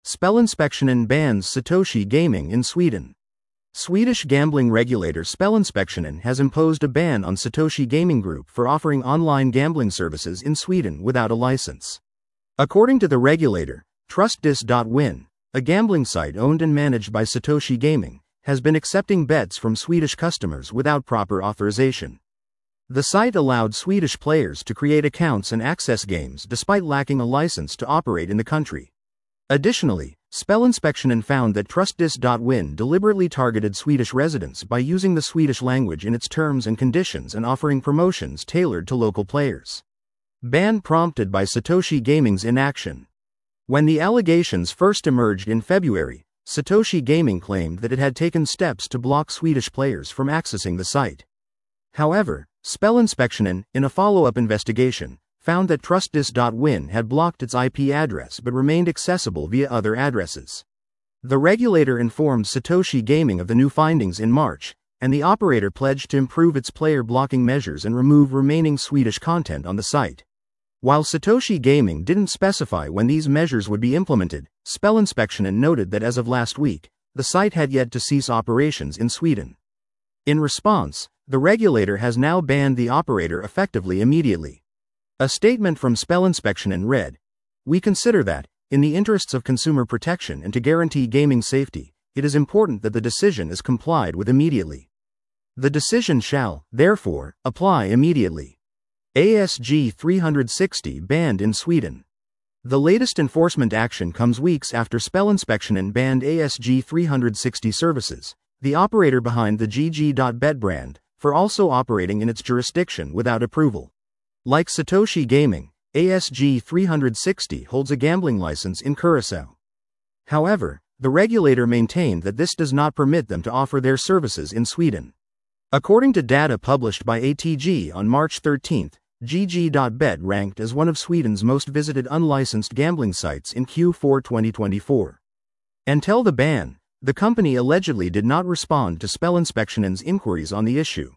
Spelinspektionen bans Satoshi Gaming in Sweden. Swedish gambling regulator Spelinspektionen has imposed a ban on Satoshi Gaming Group for offering online gambling services in Sweden without a license. According to the regulator, TrustDis.win, a gambling site owned and managed by Satoshi Gaming, has been accepting bets from Swedish customers without proper authorization. The site allowed Swedish players to create accounts and access games despite lacking a license to operate in the country. Additionally, Spelinspektionen found that TrustDis.win deliberately targeted Swedish residents by using the Swedish language in its terms and conditions and offering promotions tailored to local players. Ban prompted by Satoshi Gaming's inaction. When the allegations first emerged in February, Satoshi Gaming claimed that it had taken steps to block Swedish players from accessing the site. However, Spelinspektionen, in a follow-up investigation, found that TrustDis.win had blocked its IP address but remained accessible via other addresses. The regulator informed Satoshi Gaming of the new findings in March, and the operator pledged to improve its player blocking measures and remove remaining Swedish content on the site. While Satoshi Gaming didn't specify when these measures would be implemented, Spelinspektionen noted that as of last week, the site had yet to cease operations in Sweden. In response, the regulator has now banned the operator effectively immediately. A statement from Spelinspektionen read, "We consider that, in the interests of consumer protection and to guarantee gaming safety, it is important that the decision is complied with immediately. The decision shall, therefore, apply immediately." ASG 360 banned in Sweden. The latest enforcement action comes weeks after Spelinspektionen banned ASG 360 Services, the operator behind the GG.bet brand, for also operating in its jurisdiction without approval. Like Satoshi Gaming, ASG 360 holds a gambling license in Curaçao. However, the regulator maintained that this does not permit them to offer their services in Sweden. According to data published by ATG on March 13, GG.bet ranked as one of Sweden's most visited unlicensed gambling sites in Q4 2024. Until the ban, the company allegedly did not respond to Spelinspektionen's inquiries on the issue.